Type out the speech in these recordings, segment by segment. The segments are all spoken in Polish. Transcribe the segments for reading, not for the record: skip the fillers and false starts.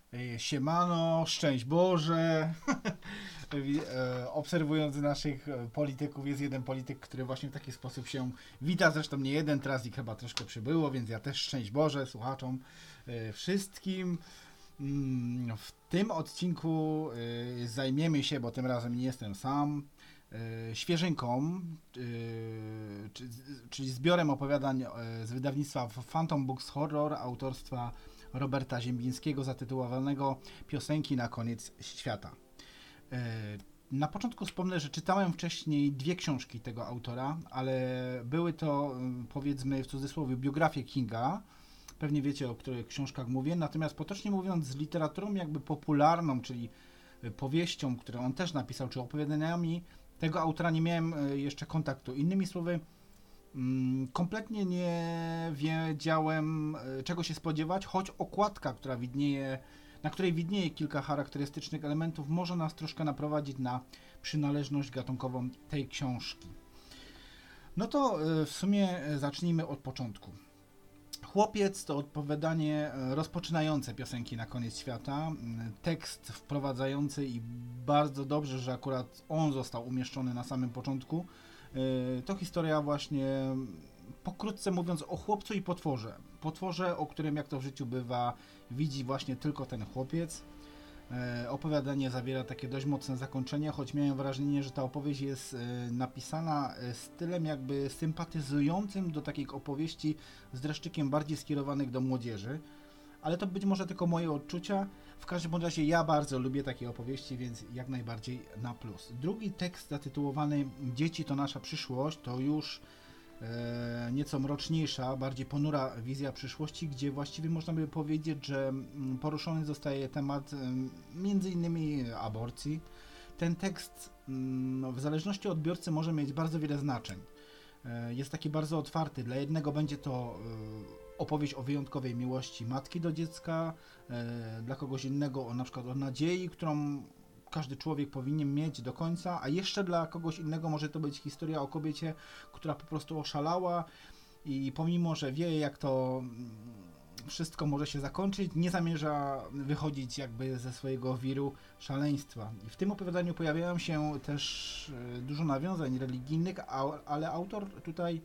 Siemano, szczęść Boże. Obserwując naszych polityków, jest jeden polityk, który właśnie w taki sposób się wita. Zresztą nie jeden, teraz ich chyba troszkę przybyło, więc ja też szczęść Boże słuchaczom wszystkim. W tym odcinku zajmiemy się, bo tym razem nie jestem sam, świeżynką, czyli zbiorem opowiadań z wydawnictwa Phantom Books Horror autorstwa Roberta Ziembińskiego zatytułowanego Piosenki na koniec świata. Na początku wspomnę, że czytałem wcześniej 2 książki tego autora, ale były to, powiedzmy w cudzysłowie, biografie Kinga. Pewnie wiecie, o których książkach mówię. Natomiast potocznie mówiąc, z literaturą jakby popularną, czyli powieścią, którą on też napisał, czy opowiadaniami, tego autora nie miałem jeszcze kontaktu. Innymi słowy, kompletnie nie wiedziałem, czego się spodziewać, choć okładka, na której widnieje kilka charakterystycznych elementów, może nas troszkę naprowadzić na przynależność gatunkową tej książki. No to w sumie zacznijmy od początku. Chłopiec to opowiadanie rozpoczynające Piosenki na koniec świata, tekst wprowadzający i bardzo dobrze, że akurat on został umieszczony na samym początku. To historia właśnie, pokrótce mówiąc, o chłopcu i potworze. Potworze, o którym, jak to w życiu bywa, widzi właśnie tylko ten chłopiec. Opowiadanie zawiera takie dość mocne zakończenie, choć miałem wrażenie, że ta opowieść jest napisana stylem jakby sympatyzującym do takich opowieści z dreszczykiem bardziej skierowanych do młodzieży. Ale to być może tylko moje odczucia. W każdym razie ja bardzo lubię takie opowieści, więc jak najbardziej na plus. Drugi tekst zatytułowany Dzieci to nasza przyszłość to już nieco mroczniejsza, bardziej ponura wizja przyszłości, gdzie właściwie można by powiedzieć, że poruszony zostaje temat między innymi aborcji. Ten tekst w zależności od odbiorcy może mieć bardzo wiele znaczeń. Jest taki bardzo otwarty. Dla jednego będzie to opowieść o wyjątkowej miłości matki do dziecka, dla kogoś innego na przykład o nadziei, którą każdy człowiek powinien mieć do końca, a jeszcze dla kogoś innego może to być historia o kobiecie, która po prostu oszalała i pomimo, że wie, jak to wszystko może się zakończyć, nie zamierza wychodzić jakby ze swojego wiru szaleństwa. I w tym opowiadaniu pojawiają się też dużo nawiązań religijnych, ale autor tutaj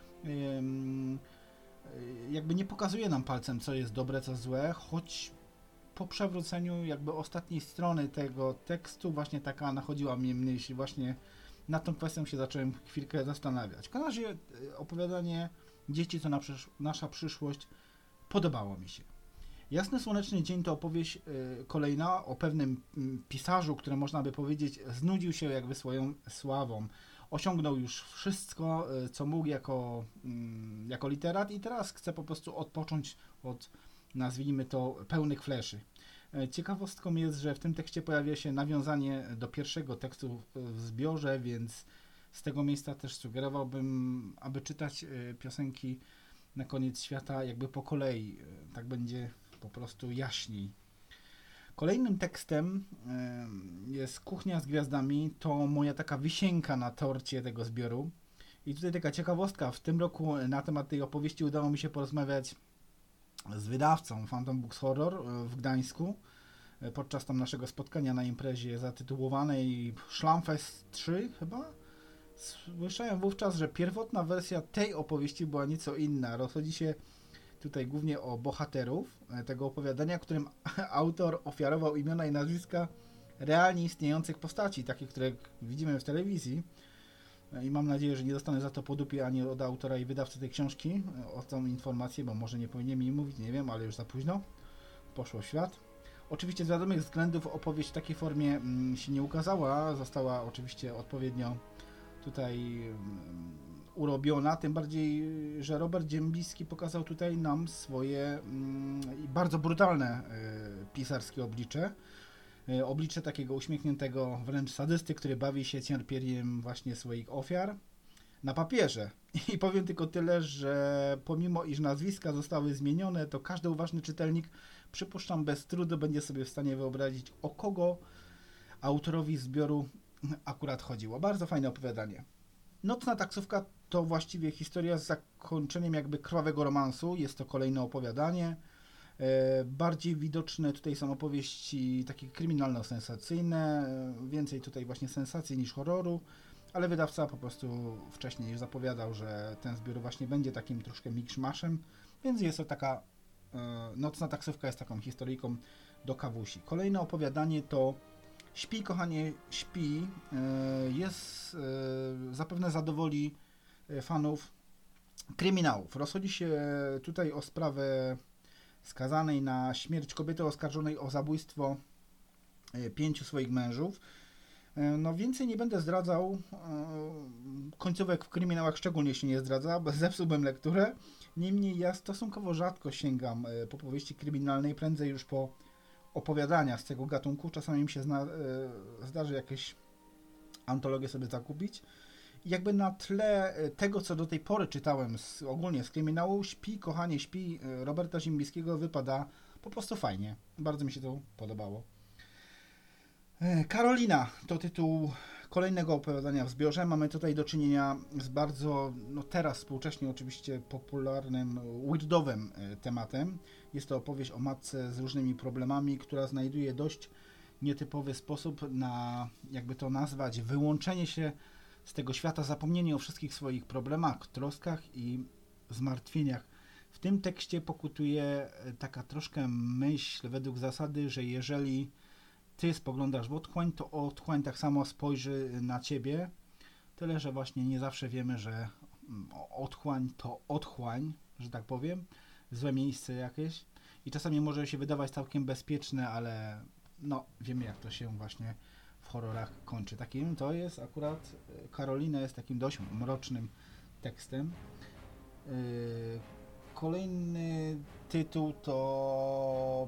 jakby nie pokazuje nam palcem, co jest dobre, co złe, choć po przewróceniu jakby ostatniej strony tego tekstu właśnie taka nachodziła mnie myśl, właśnie nad tą kwestią się zacząłem chwilkę zastanawiać. W każdym razie opowiadanie Dzieci to nasza przyszłość podobało mi się. Jasny słoneczny dzień to opowieść kolejna o pewnym pisarzu, który można by powiedzieć znudził się jakby swoją sławą. Osiągnął już wszystko, co mógł jako literat i teraz chce po prostu odpocząć od, nazwijmy to, pełnych fleszy. Ciekawostką jest, że w tym tekście pojawia się nawiązanie do pierwszego tekstu w zbiorze, więc z tego miejsca też sugerowałbym, aby czytać piosenki na koniec świata jakby po kolei. Tak będzie po prostu jaśniej. Kolejnym tekstem jest Kuchnia z gwiazdami. To moja taka wisienka na torcie tego zbioru. I tutaj taka ciekawostka. W tym roku na temat tej opowieści udało mi się porozmawiać z wydawcą Phantom Books Horror w Gdańsku podczas tam naszego spotkania na imprezie zatytułowanej Szlamfest 3 chyba. Słyszałem wówczas, że pierwotna wersja tej opowieści była nieco inna. Rozchodzi się tutaj głównie o bohaterów tego opowiadania, którym autor ofiarował imiona i nazwiska realnie istniejących postaci, takich, które widzimy w telewizji. I mam nadzieję, że nie dostanę za to po dupie ani od autora i wydawcy tej książki o tą informację, bo może nie powinienem jej mówić, nie wiem, ale już za późno. Poszło w świat. Oczywiście z wiadomych względów opowieść w takiej formie się nie ukazała. Została oczywiście odpowiednio tutaj urobiona, tym bardziej, że Robert Ziembiński pokazał tutaj nam swoje bardzo brutalne pisarskie oblicze. Oblicze takiego uśmiechniętego wręcz sadysty, który bawi się cierpieniem właśnie swoich ofiar na papierze. I powiem tylko tyle, że pomimo iż nazwiska zostały zmienione, to każdy uważny czytelnik, przypuszczam, bez trudu będzie sobie w stanie wyobrazić, o kogo autorowi zbioru akurat chodziło. Bardzo fajne opowiadanie. Nocna taksówka to właściwie historia z zakończeniem jakby krwawego romansu. Jest to kolejne opowiadanie. Bardziej widoczne tutaj są opowieści takie kryminalno-sensacyjne, więcej tutaj właśnie sensacji niż horroru, ale wydawca po prostu wcześniej już zapowiadał, że ten zbiór właśnie będzie takim troszkę mikszmaszem, więc jest to taka nocna taksówka jest taką historyjką do kawusi. Kolejne opowiadanie to Śpi, kochanie, śpi. Jest zapewne zadowoli fanów kryminałów. Rozchodzi się tutaj o sprawę skazanej na śmierć kobiety oskarżonej o zabójstwo 5 swoich mężów. No więcej nie będę zdradzał, końcówek w kryminałach szczególnie się nie zdradza, bo zepsułbym lekturę. Niemniej ja stosunkowo rzadko sięgam po powieści kryminalnej, prędzej już po opowiadania z tego gatunku. Czasami mi się zdarzy jakieś antologię sobie zakupić. I jakby na tle tego, co do tej pory czytałem ogólnie z kryminału, Śpi, kochanie, śpi Roberta Ziembiskiego wypada po prostu fajnie. Bardzo mi się to podobało. Karolina to tytuł kolejnego opowiadania w zbiorze. Mamy tutaj do czynienia z bardzo, no teraz współcześnie oczywiście popularnym, weirdowym tematem. Jest to opowieść o matce z różnymi problemami, która znajduje dość nietypowy sposób na, jakby to nazwać, wyłączenie się z tego świata, zapomnienie o wszystkich swoich problemach, troskach i zmartwieniach. W tym tekście pokutuje taka troszkę myśl według zasady, że jeżeli ty spoglądasz w otchłań, to otchłań tak samo spojrzy na ciebie. Tyle, że właśnie nie zawsze wiemy, że otchłań to otchłań, że tak powiem, złe miejsce jakieś. I czasami może się wydawać całkiem bezpieczne, ale no wiemy, jak to się właśnie w horrorach kończy. Takim to jest akurat, Karolina jest takim dość mrocznym tekstem. Kolejny tytuł to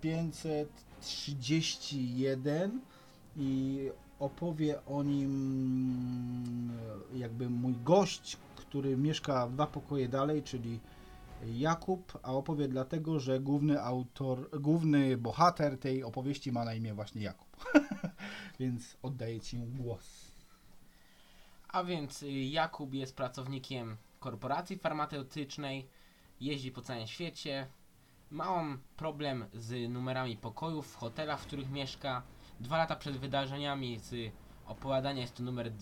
531 i opowie o nim jakby mój gość, który mieszka 2 pokoje dalej, czyli Jakub, a opowie dlatego, że główny bohater tej opowieści ma na imię właśnie Jakub. Więc oddaję Ci głos. A więc Jakub jest pracownikiem korporacji farmaceutycznej, jeździ po całym świecie. Ma on problem z numerami pokojów w hotelach, w których mieszka. 2 lata przed wydarzeniami z opowiadania jest to numer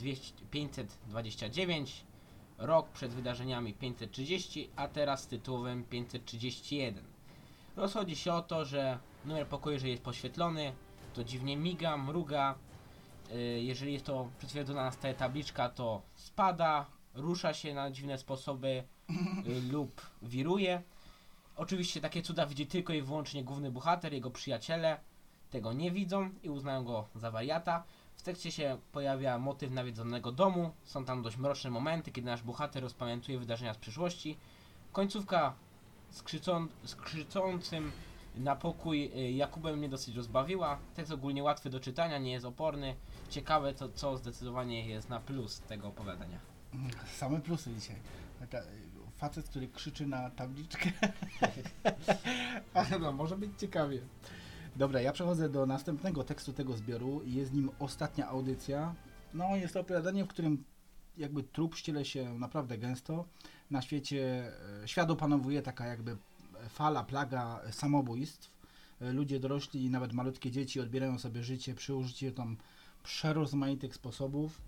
529, rok przed wydarzeniami 530, a teraz z tytułem 531. Rozchodzi się o to, że numer pokoju, jeżeli jest poświetlony, to dziwnie miga, mruga. Jeżeli jest to przytwierdzona na stałe tabliczka, to spada, rusza się na dziwne sposoby lub wiruje. Oczywiście takie cuda widzi tylko i wyłącznie główny bohater, jego przyjaciele tego nie widzą i uznają go za wariata. W tekście się pojawia motyw nawiedzonego domu, są tam dość mroczne momenty, kiedy nasz bohater rozpamiętuje wydarzenia z przyszłości. Końcówka z krzyczącym na pokój Jakubem mnie dosyć rozbawiła. Tekst ogólnie łatwy do czytania, nie jest oporny. Ciekawe to, co zdecydowanie jest na plus tego opowiadania. Same plusy dzisiaj. Facet, który krzyczy na tabliczkę. Ale no, może być ciekawie. Dobra, ja przechodzę do następnego tekstu tego zbioru i jest nim ostatnia audycja. No, jest to opowiadanie, w którym jakby trup ściele się naprawdę gęsto. Na świecie świat opanowuje taka jakby plaga samobójstw. Ludzie dorośli i nawet malutkie dzieci odbierają sobie życie przy użyciu tam przerozmaitych sposobów.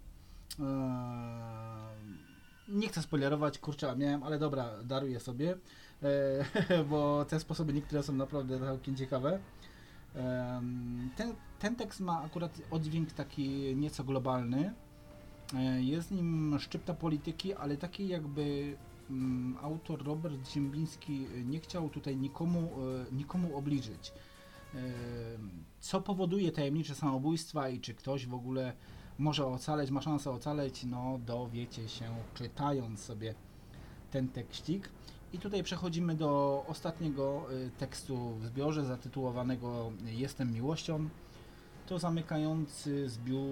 Nie chcę spoilerować, kurczę, miałem, ale dobra, daruję sobie, bo te sposoby niektóre są naprawdę całkiem ciekawe. Ten tekst ma akurat oddźwięk taki nieco globalny. Jest nim szczypta polityki, ale taki jakby autor Robert Ziembiński nie chciał tutaj nikomu obliżyć. Co powoduje tajemnicze samobójstwa i czy ktoś w ogóle może ocaleć, ma szansę ocaleć, no dowiecie się czytając sobie ten tekstik. I tutaj przechodzimy do ostatniego tekstu w zbiorze zatytułowanego Jestem miłością. To zamykający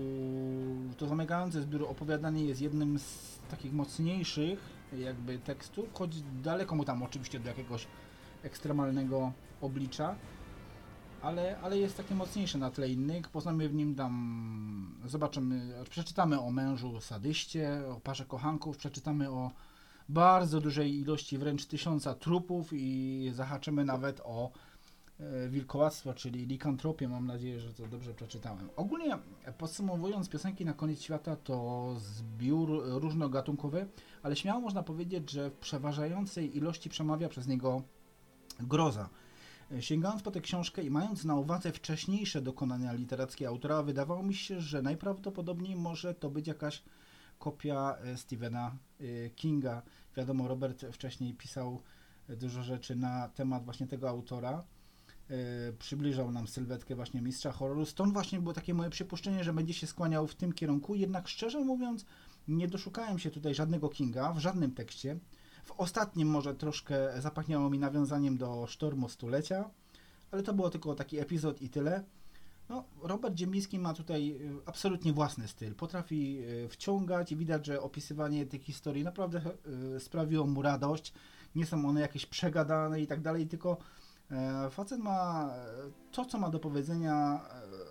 zbiór opowiadanie jest jednym z takich mocniejszych jakby tekstów, choć daleko mu tam oczywiście do jakiegoś ekstremalnego oblicza, ale jest takie mocniejsze na tle innych. Poznamy w nim przeczytamy o mężu sadyście, o parze kochanków, przeczytamy o bardzo dużej ilości, wręcz 1000 trupów i zahaczymy nawet o wilkołactwo, czyli likantropię, mam nadzieję, że to dobrze przeczytałem. Ogólnie podsumowując, Piosenki na koniec świata to zbiór różnogatunkowy, ale śmiało można powiedzieć, że w przeważającej ilości przemawia przez niego groza. Sięgając po tę książkę i mając na uwadze wcześniejsze dokonania literackie autora, wydawało mi się, że najprawdopodobniej może to być jakaś kopia Stephena Kinga. Wiadomo, Robert wcześniej pisał dużo rzeczy na temat właśnie tego autora. Przybliżał nam sylwetkę właśnie mistrza horroru. Stąd właśnie było takie moje przypuszczenie, że będzie się skłaniał w tym kierunku. Jednak szczerze mówiąc, nie doszukałem się tutaj żadnego Kinga w żadnym tekście. W ostatnim może troszkę zapachniało mi nawiązaniem do Sztormu Stulecia, ale to było tylko taki epizod i tyle. No, Robert Ziembiński ma tutaj absolutnie własny styl. Potrafi wciągać i widać, że opisywanie tych historii naprawdę sprawiło mu radość. Nie są one jakieś przegadane i tak dalej, tylko facet ma to, co ma do powiedzenia,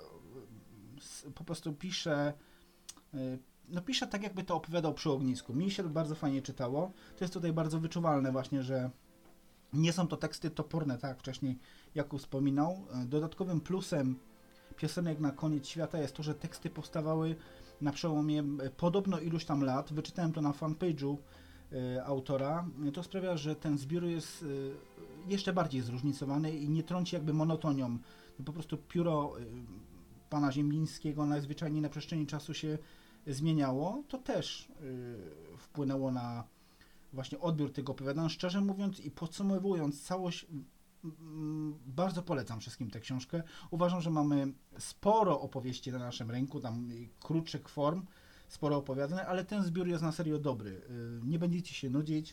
po prostu pisze, no pisze tak, jakby to opowiadał przy ognisku. Mi się to bardzo fajnie czytało. To jest tutaj bardzo wyczuwalne właśnie, że nie są to teksty toporne, tak jak wcześniej Jakub wspominał. Dodatkowym plusem Piosenek na koniec świata jest to, że teksty powstawały na przełomie podobno iluś tam lat. Wyczytałem to na fanpage'u autora. To sprawia, że ten zbiór jest jeszcze bardziej zróżnicowany i nie trąci jakby monotonią. Po prostu pióro pana Ziembińskiego najzwyczajniej na przestrzeni czasu się zmieniało. To też wpłynęło na właśnie odbiór tego opowiadania. Szczerze mówiąc i podsumowując całość, bardzo polecam wszystkim tę książkę. Uważam, że mamy sporo opowieści na naszym rynku, tam krótszych form, sporo opowiadań, ale ten zbiór jest na serio dobry. Nie będziecie się nudzić.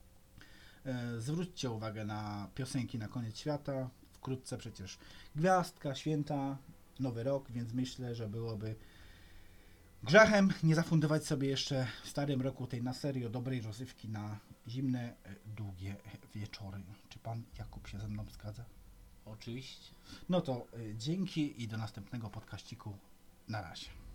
Zwróćcie uwagę na Piosenki na koniec świata. Wkrótce przecież gwiazdka, święta, nowy rok, więc myślę, że byłoby grzechem nie zafundować sobie jeszcze w starym roku tej na serio dobrej rozrywki na zimne, długie wieczory. Czy pan Jakub się ze mną zgadza? Oczywiście. No to dzięki i do następnego podcaściku. Na razie.